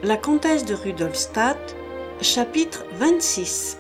La comtesse de Rudolstadt, chapitre 26.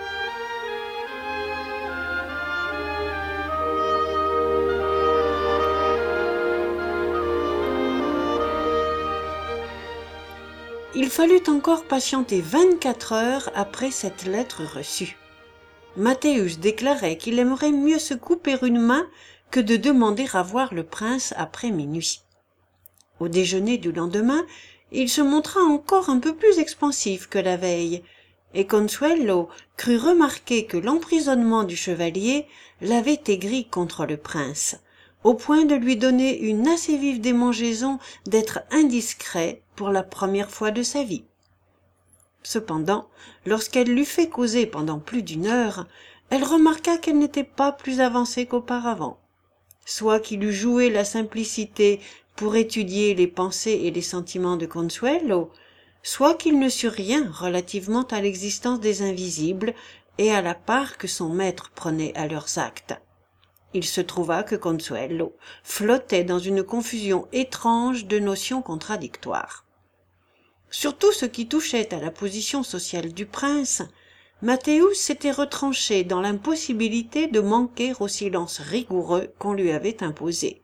Il fallut encore patienter 24 heures après cette lettre reçue. Mathéus déclarait qu'il aimerait mieux se couper une main que de demander à voir le prince après minuit. Au déjeuner du lendemain, il se montra encore un peu plus expansif que la veille, et Consuelo crut remarquer que l'emprisonnement du chevalier l'avait aigri contre le prince, au point de lui donner une assez vive démangeaison d'être indiscret pour la première fois de sa vie. Cependant, lorsqu'elle l'eut fait causer pendant plus d'une heure, elle remarqua qu'elle n'était pas plus avancée qu'auparavant. Soit qu'il eût joué la simplicité pour étudier les pensées et les sentiments de Consuelo, soit qu'il ne sût rien relativement à l'existence des invisibles et à la part que son maître prenait à leurs actes. Il se trouva que Consuelo flottait dans une confusion étrange de notions contradictoires. Sur tout ce qui touchait à la position sociale du prince, Mathéus s'était retranché dans l'impossibilité de manquer au silence rigoureux qu'on lui avait imposé.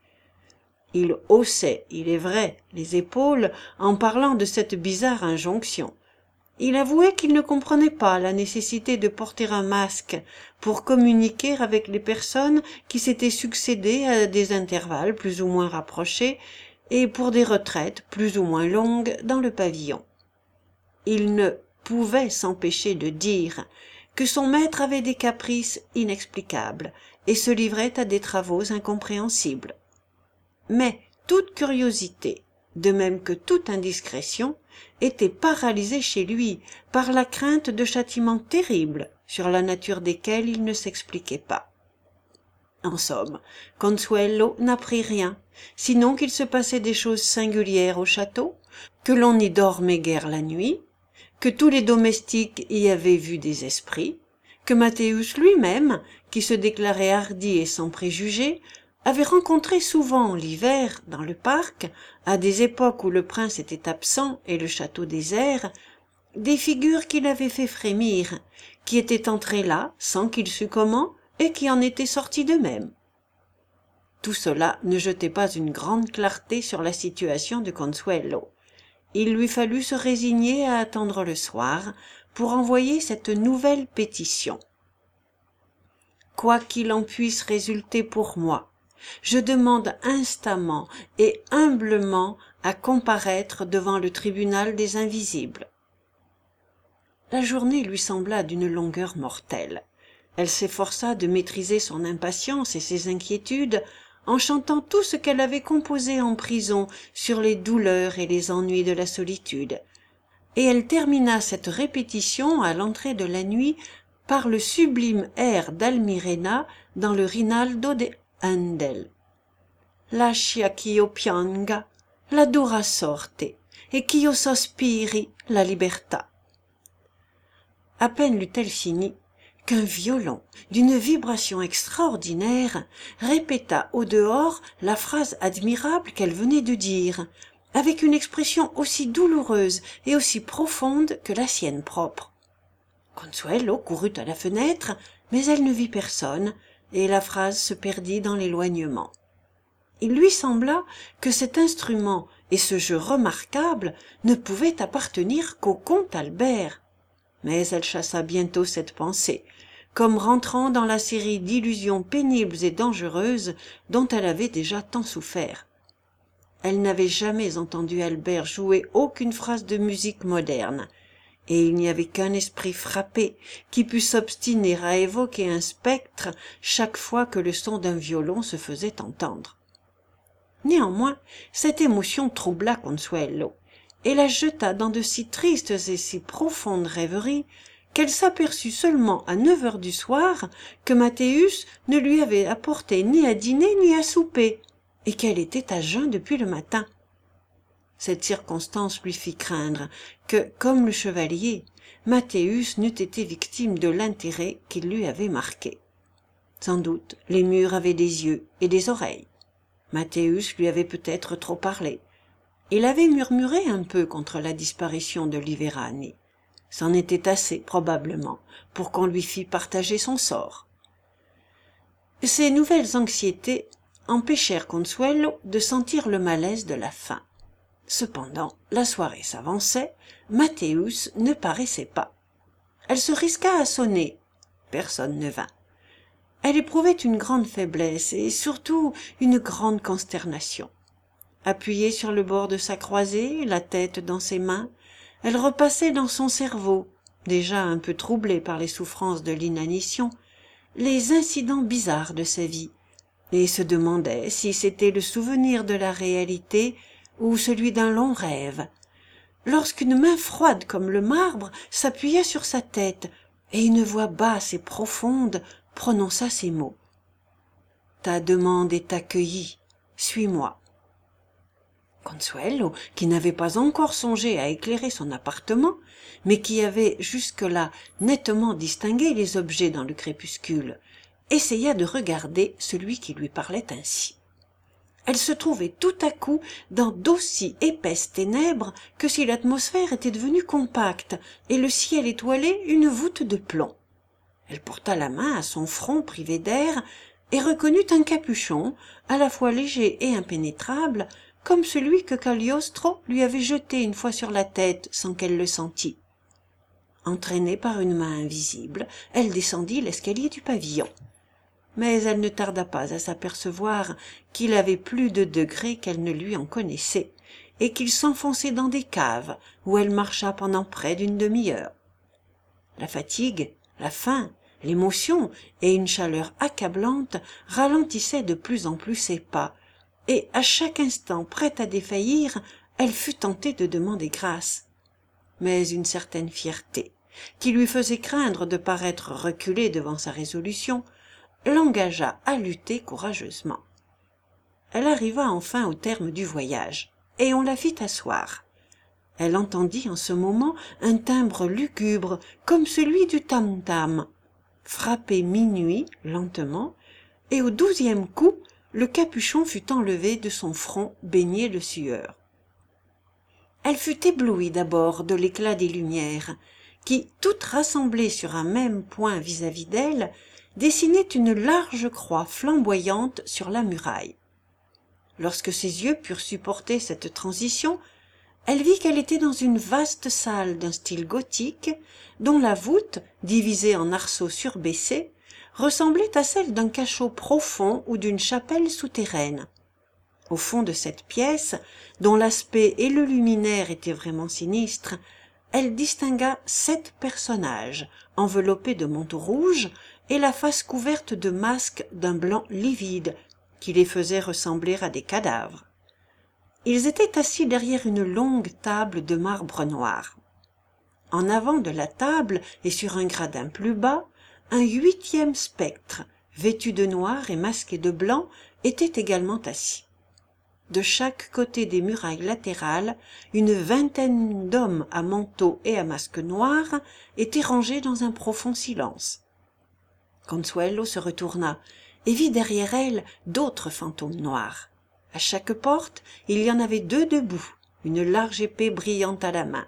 Il haussait, il est vrai, les épaules en parlant de cette bizarre injonction. Il avouait qu'il ne comprenait pas la nécessité de porter un masque pour communiquer avec les personnes qui s'étaient succédé à des intervalles plus ou moins rapprochés et pour des retraites plus ou moins longues dans le pavillon. Il ne pouvait s'empêcher de dire que son maître avait des caprices inexplicables et se livrait à des travaux incompréhensibles. Mais toute curiosité, de même que toute indiscrétion, était paralysée chez lui par la crainte de châtiments terribles sur la nature desquels il ne s'expliquait pas. En somme, Consuelo n'apprit rien, sinon qu'il se passait des choses singulières au château, que l'on n'y dormait guère la nuit, que tous les domestiques y avaient vu des esprits, que Mathéus lui-même, qui se déclarait hardi et sans préjugés, avait rencontré souvent l'hiver, dans le parc, à des époques où le prince était absent et le château désert, des figures qui l'avaient fait frémir, qui étaient entrées là sans qu'il sût comment et qui en étaient sorties d'eux-mêmes. Tout cela ne jetait pas une grande clarté sur la situation de Consuelo. Il lui fallut se résigner à attendre le soir pour envoyer cette nouvelle pétition. « Quoi qu'il en puisse résulter pour moi, je demande instamment et humblement à comparaître devant le tribunal des invisibles. » La journée lui sembla d'une longueur mortelle. Elle s'efforça de maîtriser son impatience et ses inquiétudes en chantant tout ce qu'elle avait composé en prison sur les douleurs et les ennuis de la solitude. Et elle termina cette répétition à l'entrée de la nuit par le sublime air d'Almirena dans le Rinaldo de Handel. Lascia ch'io pianga la dura sorte et ch'io sospiri la libertà. À peine l'eut-elle fini qu'un violon d'une vibration extraordinaire répéta au dehors la phrase admirable qu'elle venait de dire, avec une expression aussi douloureuse et aussi profonde que la sienne propre. Consuelo courut à la fenêtre, mais elle ne vit personne, et la phrase se perdit dans l'éloignement. Il lui sembla que cet instrument et ce jeu remarquable ne pouvaient appartenir qu'au comte Albert. Mais elle chassa bientôt cette pensée, comme rentrant dans la série d'illusions pénibles et dangereuses dont elle avait déjà tant souffert. Elle n'avait jamais entendu Albert jouer aucune phrase de musique moderne, et il n'y avait qu'un esprit frappé qui pût s'obstiner à évoquer un spectre chaque fois que le son d'un violon se faisait entendre. Néanmoins, cette émotion troubla Consuelo, et la jeta dans de si tristes et si profondes rêveries qu'elle s'aperçut seulement à 9 heures du soir que Mathéus ne lui avait apporté ni à dîner ni à souper, et qu'elle était à jeun depuis le matin. Cette circonstance lui fit craindre que, comme le chevalier, Mathéus n'eût été victime de l'intérêt qu'il lui avait marqué. Sans doute les murs avaient des yeux et des oreilles. Mathéus lui avait peut-être trop parlé. Il avait murmuré un peu contre la disparition de Liverani. C'en était assez, probablement, pour qu'on lui fît partager son sort. Ces nouvelles anxiétés empêchèrent Consuelo de sentir le malaise de la faim. Cependant, la soirée s'avançait, Mathéus ne paraissait pas. Elle se risqua à sonner. Personne ne vint. Elle éprouvait une grande faiblesse et surtout une grande consternation. Appuyée sur le bord de sa croisée, la tête dans ses mains, elle repassait dans son cerveau, déjà un peu troublé par les souffrances de l'inanition, les incidents bizarres de sa vie, et se demandait si c'était le souvenir de la réalité ou celui d'un long rêve, lorsqu'une main froide comme le marbre s'appuya sur sa tête, et une voix basse et profonde prononça ces mots. « Ta demande est accueillie, suis-moi. » Consuelo, qui n'avait pas encore songé à éclairer son appartement, mais qui avait jusque-là nettement distingué les objets dans le crépuscule, essaya de regarder celui qui lui parlait ainsi. Elle se trouvait tout à coup dans d'aussi épaisses ténèbres que si l'atmosphère était devenue compacte et le ciel étoilé une voûte de plomb. Elle porta la main à son front privé d'air et reconnut un capuchon, à la fois léger et impénétrable, comme celui que Cagliostro lui avait jeté une fois sur la tête sans qu'elle le sentît. Entraînée par une main invisible, elle descendit l'escalier du pavillon. Mais elle ne tarda pas à s'apercevoir qu'il avait plus de degrés qu'elle ne lui en connaissait, et qu'il s'enfonçait dans des caves où elle marcha pendant près d'une demi-heure. La fatigue, la faim, l'émotion et une chaleur accablante ralentissaient de plus en plus ses pas, et à chaque instant prête à défaillir, elle fut tentée de demander grâce. Mais une certaine fierté, qui lui faisait craindre de paraître reculée devant sa résolution, l'engagea à lutter courageusement. Elle arriva enfin au terme du voyage, et on la fit asseoir. Elle entendit en ce moment un timbre lugubre comme celui du tam-tam, frapper minuit lentement, et au 12e coup, le capuchon fut enlevé de son front baigné de sueur. Elle fut éblouie d'abord de l'éclat des lumières, qui, toutes rassemblées sur un même point vis-à-vis d'elle, dessinaient une large croix flamboyante sur la muraille. Lorsque ses yeux purent supporter cette transition, elle vit qu'elle était dans une vaste salle d'un style gothique, dont la voûte, divisée en arceaux surbaissés, ressemblait à celle d'un cachot profond ou d'une chapelle souterraine. Au fond de cette pièce, dont l'aspect et le luminaire étaient vraiment sinistres, elle distingua 7 personnages, enveloppés de manteaux rouges et la face couverte de masques d'un blanc livide, qui les faisaient ressembler à des cadavres. Ils étaient assis derrière une longue table de marbre noir. En avant de la table et sur un gradin plus bas, un 8e spectre, vêtu de noir et masqué de blanc, était également assis. De chaque côté des murailles latérales, une vingtaine d'hommes à manteau et à masque noir étaient rangés dans un profond silence. Consuelo se retourna et vit derrière elle d'autres fantômes noirs. À chaque porte, il y en avait 2 debout, une large épée brillante à la main.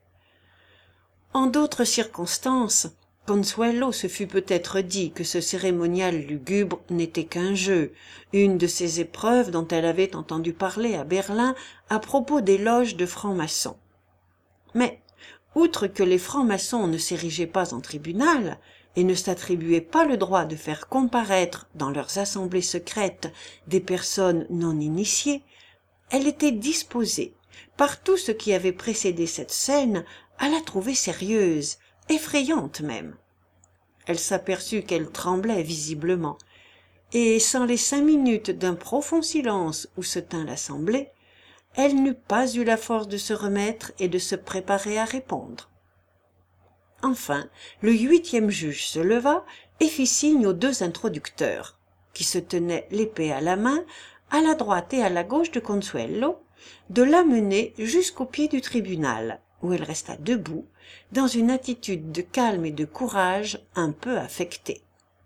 En d'autres circonstances, Consuelo se fût peut-être dit que ce cérémonial lugubre n'était qu'un jeu, une de ces épreuves dont elle avait entendu parler à Berlin à propos des loges de francs-maçons. Mais, outre que les francs-maçons ne s'érigeaient pas en tribunal et ne s'attribuaient pas le droit de faire comparaître dans leurs assemblées secrètes des personnes non initiées, elle était disposée, par tout ce qui avait précédé cette scène, à la trouver sérieuse, effrayante même. Elle s'aperçut qu'elle tremblait visiblement, et sans les 5 minutes d'un profond silence où se tint l'assemblée, elle n'eût pas eu la force de se remettre et de se préparer à répondre. Enfin, le 8e juge se leva et fit signe aux 2 introducteurs, qui se tenaient l'épée à la main, à la droite et à la gauche de Consuelo, de l'amener jusqu'au pied du tribunal, où elle resta debout, dans une attitude de calme et de courage un peu affectée.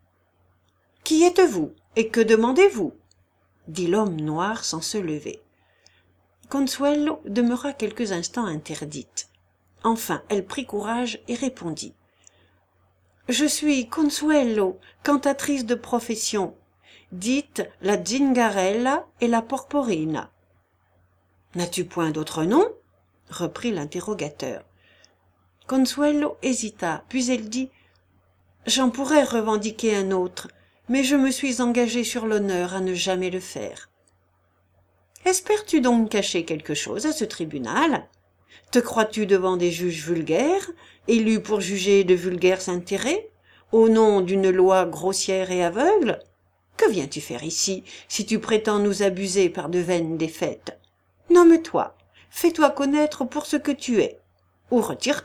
« Qui êtes-vous et que demandez-vous » dit l'homme noir sans se lever. Consuelo demeura quelques instants interdite. Enfin, elle prit courage et répondit. « Je suis Consuelo, cantatrice de profession, dite la Zingarella et la Porporina. »« N'as-tu point d'autre nom ?» reprit l'interrogateur. Consuelo hésita, puis elle dit « J'en pourrais revendiquer un autre, mais je me suis engagée sur l'honneur à ne jamais le faire. »« Espères-tu donc cacher quelque chose à ce tribunal ? Te crois-tu devant des juges vulgaires, élus pour juger de vulgaires intérêts, au nom d'une loi grossière et aveugle ? Que viens-tu faire ici, si tu prétends nous abuser par de vaines défaites ? Nomme-toi, fais-toi connaître pour ce que tu es, ou retire-toi. »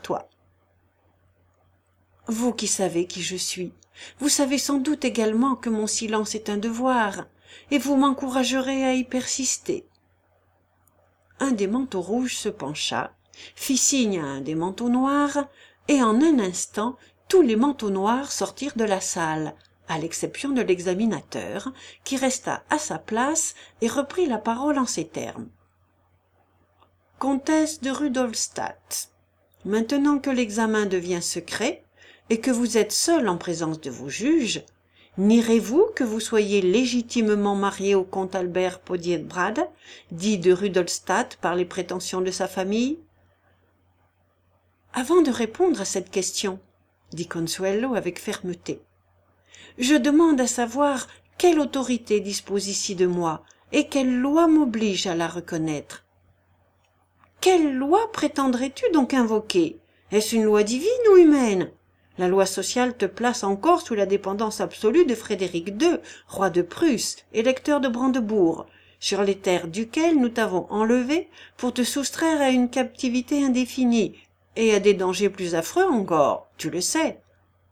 Vous qui savez qui je suis, vous savez sans doute également que mon silence est un devoir, et vous m'encouragerez à y persister. Un des manteaux rouges se pencha, fit signe à un des manteaux noirs, et en un instant tous les manteaux noirs sortirent de la salle, à l'exception de l'examinateur, qui resta à sa place et reprit la parole en ces termes. « Comtesse de Rudolstadt, maintenant que l'examen devient secret, et que vous êtes seule en présence de vos juges, nierez-vous que vous soyez légitimement mariée au comte Albert Podiebrad, dit de Rudolstadt par les prétentions de sa famille ? » Avant de répondre à cette question, dit Consuelo avec fermeté, je demande à savoir quelle autorité dispose ici de moi et quelle loi m'oblige à la reconnaître. Quelle loi prétendrais-tu donc invoquer ? Est-ce une loi divine ou humaine ? La loi sociale te place encore sous la dépendance absolue de Frédéric II, roi de Prusse, électeur de Brandebourg, sur les terres duquel nous t'avons enlevé pour te soustraire à une captivité indéfinie et à des dangers plus affreux encore, tu le sais.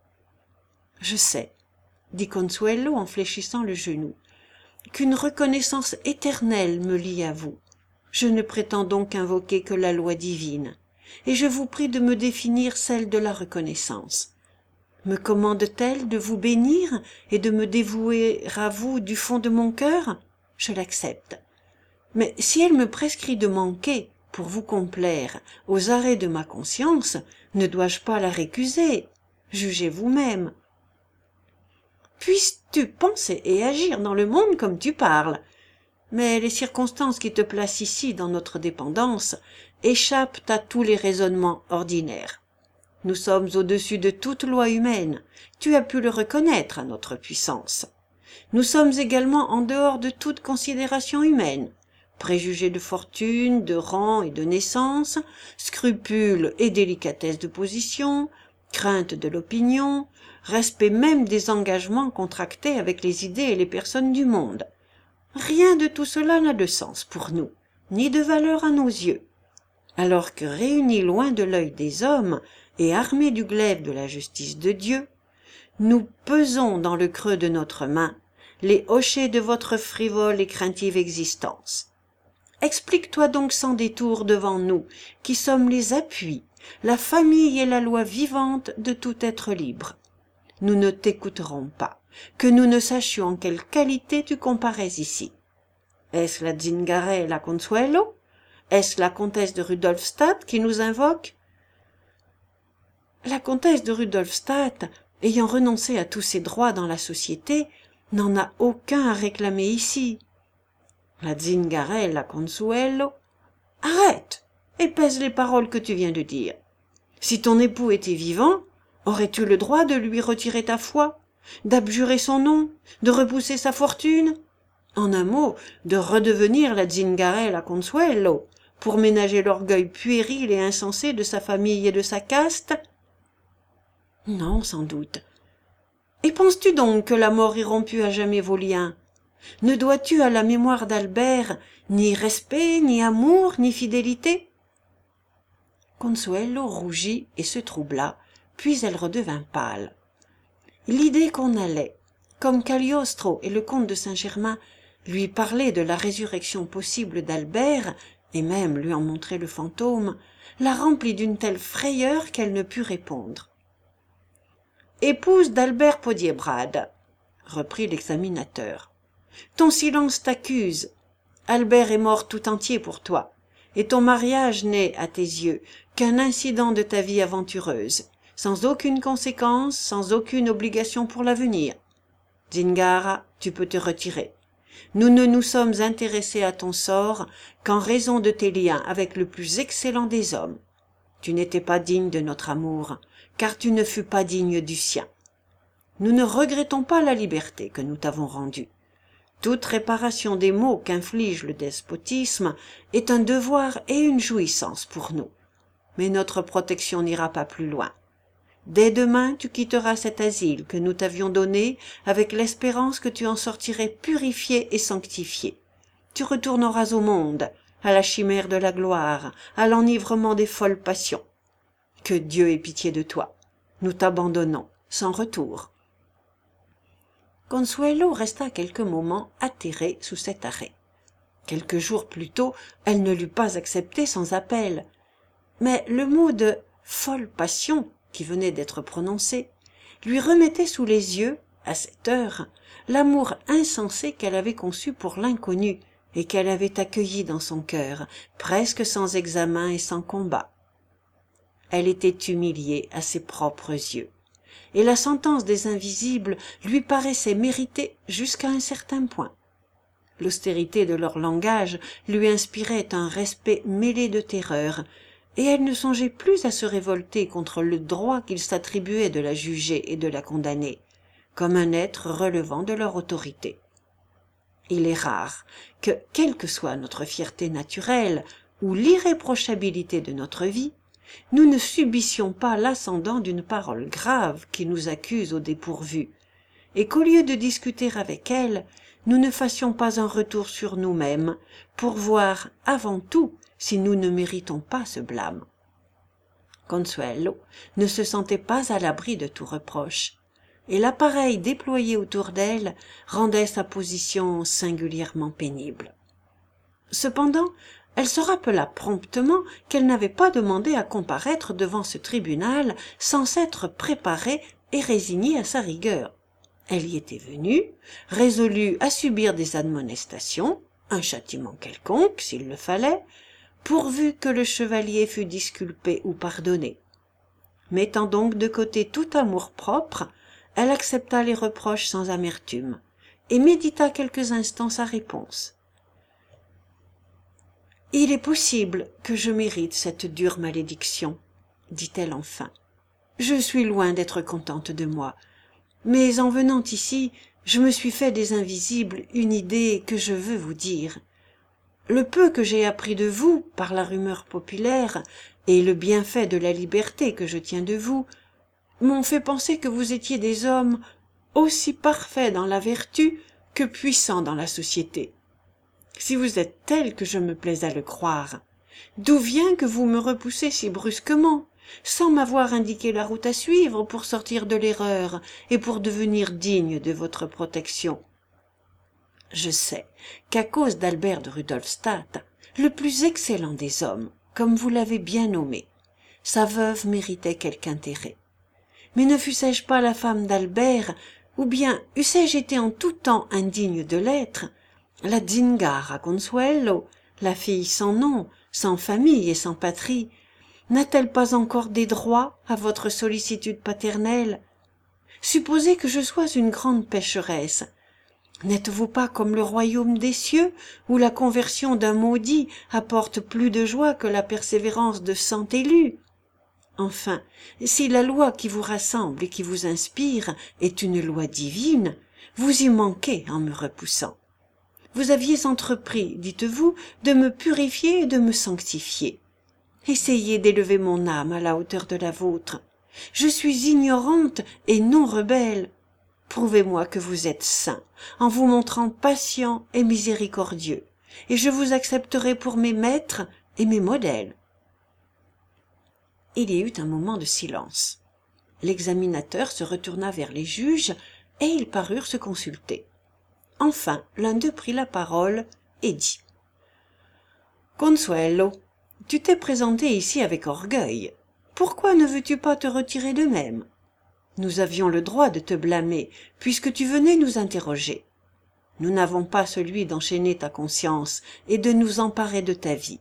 Je sais, dit Consuelo en fléchissant le genou, qu'une reconnaissance éternelle me lie à vous. Je ne prétends donc invoquer que la loi divine, et je vous prie de me définir celle de la reconnaissance. Me commande-t-elle de vous bénir et de me dévouer à vous du fond de mon cœur ? Je l'accepte. Mais si elle me prescrit de manquer, pour vous complaire, aux arrêts de ma conscience, ne dois-je pas la récuser ? Jugez vous-même. Puisses-tu penser et agir dans le monde comme tu parles ? Mais les circonstances qui te placent ici dans notre dépendance échappent à tous les raisonnements ordinaires. Nous sommes au-dessus de toute loi humaine, tu as pu le reconnaître à notre puissance. Nous sommes également en dehors de toute considération humaine, préjugés de fortune, de rang et de naissance, scrupules et délicatesse de position, crainte de l'opinion, respect même des engagements contractés avec les idées et les personnes du monde. Rien de tout cela n'a de sens pour nous, ni de valeur à nos yeux. Alors que réunis loin de l'œil des hommes et armés du glaive de la justice de Dieu, nous pesons dans le creux de notre main les hochets de votre frivole et craintive existence. Explique-toi donc sans détour devant nous, qui sommes les appuis, la famille et la loi vivante de tout être libre. Nous ne t'écouterons pas, que nous ne sachions en quelle qualité tu comparais ici. Est-ce la Zingarella Consuelo ? Est-ce la comtesse de Rudolstadt qui nous invoque ? La comtesse de Rudolstadt, ayant renoncé à tous ses droits dans la société, n'en a aucun à réclamer ici. La Zingarella Consuelo... Arrête et pèse les paroles que tu viens de dire. Si ton époux était vivant, aurais-tu le droit de lui retirer ta foi, d'abjurer son nom, de repousser sa fortune ? En un mot, de redevenir la Zingarella Consuelo, pour ménager l'orgueil puéril et insensé de sa famille et de sa caste ? Non, sans doute. Et penses-tu donc que la mort ait rompu à jamais vos liens ? Ne dois-tu à la mémoire d'Albert ni respect, ni amour, ni fidélité ? Consuelo rougit et se troubla, puis elle redevint pâle. L'idée qu'on allait, comme Cagliostro et le comte de Saint-Germain, lui parler de la résurrection possible d'Albert, et même lui en montrer le fantôme, la remplit d'une telle frayeur qu'elle ne put répondre. « Épouse d'Albert Podiebrad, reprit l'examinateur, ton silence t'accuse. Albert est mort tout entier pour toi, et ton mariage n'est, à tes yeux, qu'un incident de ta vie aventureuse, sans aucune conséquence, sans aucune obligation pour l'avenir. Zingara, tu peux te retirer. Nous ne nous sommes intéressés à ton sort qu'en raison de tes liens avec le plus excellent des hommes. Tu n'étais pas digne de notre amour, car tu ne fus pas digne du sien. Nous ne regrettons pas la liberté que nous t'avons rendue. Toute réparation des maux qu'inflige le despotisme est un devoir et une jouissance pour nous. Mais notre protection n'ira pas plus loin. Dès demain, tu quitteras cet asile que nous t'avions donné avec l'espérance que tu en sortirais purifié et sanctifié. Tu retourneras au monde, à la chimère de la gloire, à l'enivrement des folles passions. Que Dieu ait pitié de toi. Nous t'abandonnons, sans retour. Consuelo resta quelques moments atterrée sous cet arrêt. Quelques jours plus tôt, elle ne l'eût pas accepté sans appel. Mais le mot de « folle passion » qui venait d'être prononcé lui remettait sous les yeux, à cette heure, l'amour insensé qu'elle avait conçu pour l'inconnu et qu'elle avait accueilli dans son cœur, presque sans examen et sans combat. Elle était humiliée à ses propres yeux, et la sentence des invisibles lui paraissait méritée jusqu'à un certain point. L'austérité de leur langage lui inspirait un respect mêlé de terreur, et elle ne songeait plus à se révolter contre le droit qu'ils s'attribuaient de la juger et de la condamner, comme un être relevant de leur autorité. Il est rare que, quelle que soit notre fierté naturelle ou l'irréprochabilité de notre vie, nous ne subissions pas l'ascendant d'une parole grave qui nous accuse au dépourvu, et qu'au lieu de discuter avec elle, nous ne fassions pas un retour sur nous-mêmes pour voir avant tout si nous ne méritons pas ce blâme. Consuelo ne se sentait pas à l'abri de tout reproche, et l'appareil déployé autour d'elle rendait sa position singulièrement pénible. Cependant, elle se rappela promptement qu'elle n'avait pas demandé à comparaître devant ce tribunal sans s'être préparée et résignée à sa rigueur. Elle y était venue, résolue à subir des admonestations, un châtiment quelconque, s'il le fallait, pourvu que le chevalier fût disculpé ou pardonné. Mettant donc de côté tout amour-propre, elle accepta les reproches sans amertume, et médita quelques instants sa réponse. « Il est possible que je mérite cette dure malédiction, » dit-elle enfin. « Je suis loin d'être contente de moi, mais en venant ici, je me suis fait des invisibles une idée que je veux vous dire. Le peu que j'ai appris de vous par la rumeur populaire et le bienfait de la liberté que je tiens de vous m'ont fait penser que vous étiez des hommes aussi parfaits dans la vertu que puissants dans la société. Si vous êtes tel que je me plais à le croire, d'où vient que vous me repoussez si brusquement, sans m'avoir indiqué la route à suivre pour sortir de l'erreur et pour devenir digne de votre protection? Je sais qu'à cause d'Albert de Rudolstadt, le plus excellent des hommes, comme vous l'avez bien nommé, sa veuve méritait quelque intérêt. Mais ne fussé-je pas la femme d'Albert, ou bien eussé-je été en tout temps indigne de l'être, la Zingara Consuelo, la fille sans nom, sans famille et sans patrie, n'a-t-elle pas encore des droits à votre sollicitude paternelle? Supposez que je sois une grande pécheresse. N'êtes-vous pas comme le royaume des cieux, où la conversion d'un maudit apporte plus de joie que la persévérance de 100 élus? Enfin, si la loi qui vous rassemble et qui vous inspire est une loi divine, vous y manquez en me repoussant. Vous aviez entrepris, dites-vous, de me purifier et de me sanctifier. Essayez d'élever mon âme à la hauteur de la vôtre. Je suis ignorante et non rebelle. Prouvez-moi que vous êtes saint, en vous montrant patient et miséricordieux, et je vous accepterai pour mes maîtres et mes modèles. Il y eut un moment de silence. L'examinateur se retourna vers les juges, et ils parurent se consulter. Enfin, l'un d'eux prit la parole et dit « Consuelo, tu t'es présenté ici avec orgueil. Pourquoi ne veux-tu pas te retirer de même? Nous avions le droit de te blâmer, puisque tu venais nous interroger. Nous n'avons pas celui d'enchaîner ta conscience et de nous emparer de ta vie.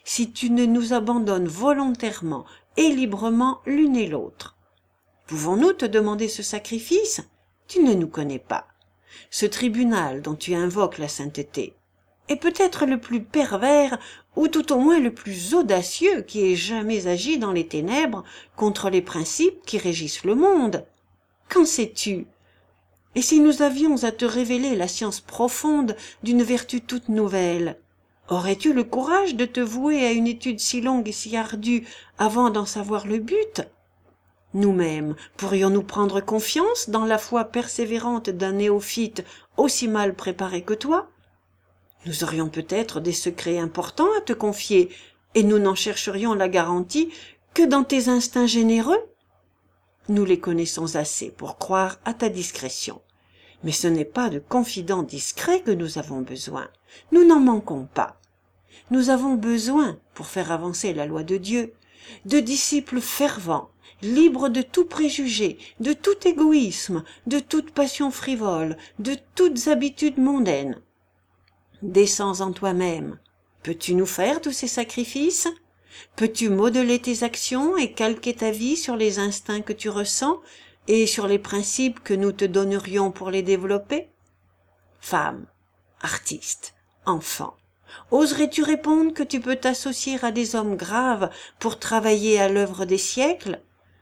si tu ne nous abandonnes volontairement et librement l'une et l'autre. Pouvons-nous te demander ce sacrifice? Tu ne nous connais pas. Ce tribunal dont tu invoques la sainteté est peut-être le plus pervers ou tout au moins le plus audacieux qui ait jamais agi dans les ténèbres contre les principes qui régissent le monde. Qu'en sais-tu? Et si nous avions à te révéler la science profonde d'une vertu toute nouvelle, aurais-tu le courage de te vouer à une étude si longue et si ardue avant d'en savoir le but? Nous-mêmes, pourrions-nous prendre confiance dans la foi persévérante d'un néophyte aussi mal préparé que toi? Nous aurions peut-être des secrets importants à te confier, et nous n'en chercherions la garantie que dans tes instincts généreux. Nous les connaissons assez pour croire à ta discrétion. Mais ce n'est pas de confidents discrets que nous avons besoin. Nous n'en manquons pas. Nous avons besoin, pour faire avancer la loi de Dieu, de disciples fervents, libres de tout préjugé, de tout égoïsme, de toute passion frivole, de toutes habitudes mondaines. Descends en toi-même. Peux-tu nous faire tous ces sacrifices? Peux-tu modeler tes actions et calquer ta vie sur les instincts que tu ressens et sur les principes que nous te donnerions pour les développer? Femme, artiste, enfant, oserais-tu répondre que tu peux t'associer à des hommes graves pour travailler à l'œuvre des siècles?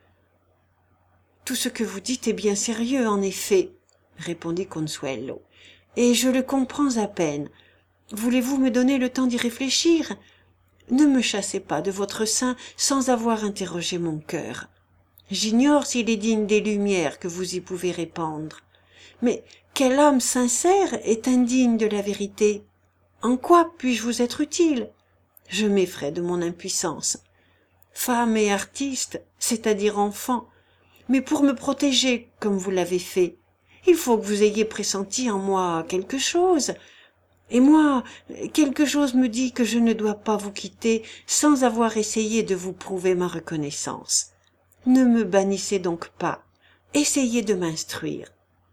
Tout ce que vous dites est bien sérieux, en effet, répondit Consuelo, et je le comprends à peine. Voulez-vous me donner le temps d'y réfléchir? Ne me chassez pas de votre sein sans avoir interrogé mon cœur. J'ignore s'il est digne des lumières que vous y pouvez répandre. Mais quelle âme sincère est indigne de la vérité? En quoi puis-je vous être utile? Je m'effraie de mon impuissance. Femme et artiste, c'est-à-dire enfant, mais pour me protéger comme vous l'avez fait, il faut que vous ayez pressenti en moi quelque chose. Et moi, quelque chose me dit que je ne dois pas vous quitter sans avoir essayé de vous prouver ma reconnaissance. Ne me bannissez donc pas. Essayez de m'instruire.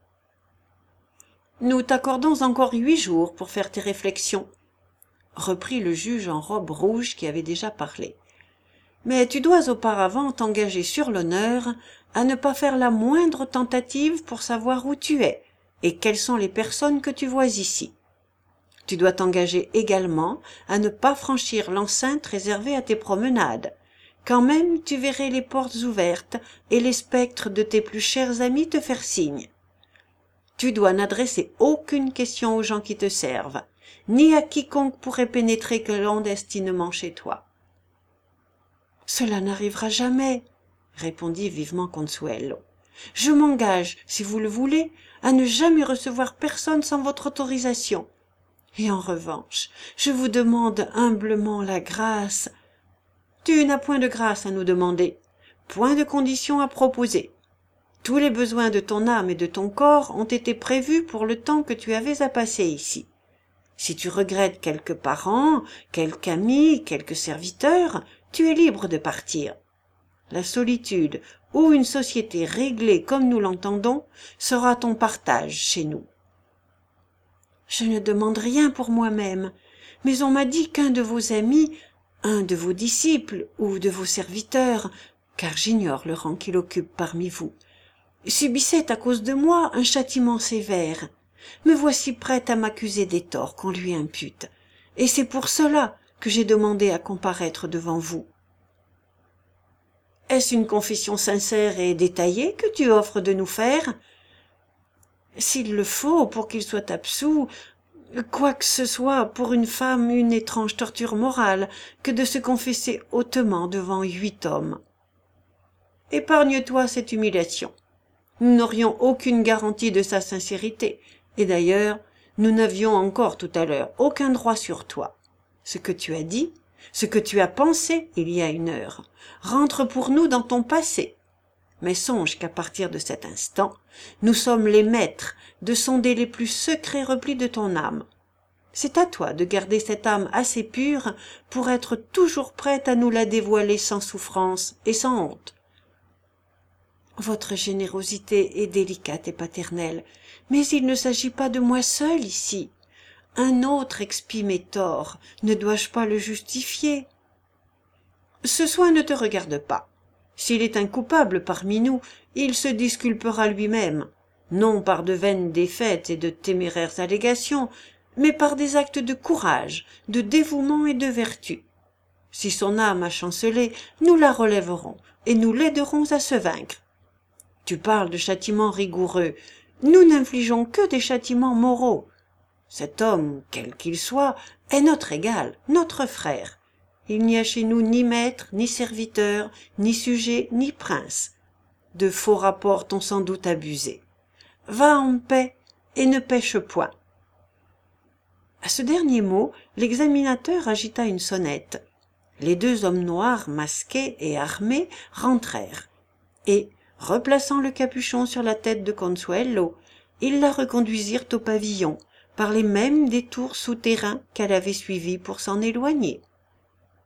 Nous t'accordons encore 8 jours pour faire tes réflexions, reprit le juge en robe rouge qui avait déjà parlé. Mais tu dois auparavant t'engager sur l'honneur à ne pas faire la moindre tentative pour savoir où tu es et quelles sont les personnes que tu vois ici. Tu dois t'engager également à ne pas franchir l'enceinte réservée à tes promenades, quand même tu verrais les portes ouvertes et les spectres de tes plus chers amis te faire signe. Tu dois n'adresser aucune question aux gens qui te servent, ni à quiconque pourrait pénétrer clandestinement chez toi. Cela n'arrivera jamais, répondit vivement Consuelo. Je m'engage, si vous le voulez, à ne jamais recevoir personne sans votre autorisation. Et en revanche, je vous demande humblement la grâce. Tu n'as point de grâce à nous demander, point de conditions à proposer. Tous les besoins de ton âme et de ton corps ont été prévus pour le temps que tu avais à passer ici. Si tu regrettes quelques parents, quelques amis, quelques serviteurs, tu es libre de partir. La solitude ou une société réglée comme nous l'entendons sera ton partage chez nous. Je ne demande rien pour moi-même, mais on m'a dit qu'un de vos amis, un de vos disciples ou de vos serviteurs, car j'ignore le rang qu'il occupe parmi vous, subissait à cause de moi un châtiment sévère. Me voici prête à m'accuser des torts qu'on lui impute, et c'est pour cela que j'ai demandé à comparaître devant vous. Est-ce une confession sincère et détaillée que tu offres de nous faire? S'il le faut pour qu'il soit absous, quoi que ce soit pour une femme une étrange torture morale que de se confesser hautement devant 8 hommes. Épargne-toi cette humiliation. Nous n'aurions aucune garantie de sa sincérité, et d'ailleurs, nous n'avions encore tout à l'heure aucun droit sur toi. Ce que tu as dit, ce que tu as pensé il y a 1 heure, rentre pour nous dans ton passé. Mais songe qu'à partir de cet instant, nous sommes les maîtres de sonder les plus secrets replis de ton âme. C'est à toi de garder cette âme assez pure pour être toujours prête à nous la dévoiler sans souffrance et sans honte. Votre générosité est délicate et paternelle, mais il ne s'agit pas de moi seule ici. Un autre expie mes torts, ne dois-je pas le justifier? ce soin ne te regarde pas. S'il est un coupable parmi nous, il se disculpera lui-même, non par de vaines défaites et de téméraires allégations, mais par des actes de courage, de dévouement et de vertu. Si son âme a chancelé, nous la relèverons, et nous l'aiderons à se vaincre. Tu parles de châtiments rigoureux. Nous n'infligeons que des châtiments moraux. Cet homme, quel qu'il soit, est notre égal, notre frère. Il n'y a chez nous ni maître, ni serviteur, ni sujet, ni prince. De faux rapports t'ont sans doute abusé. Va en paix et ne pêche point. À ce dernier mot, l'examinateur agita une sonnette. Les deux hommes noirs, masqués et armés, rentrèrent, et, replaçant le capuchon sur la tête de Consuelo, ils la reconduisirent au pavillon, par les mêmes détours souterrains qu'elle avait suivis pour s'en éloigner.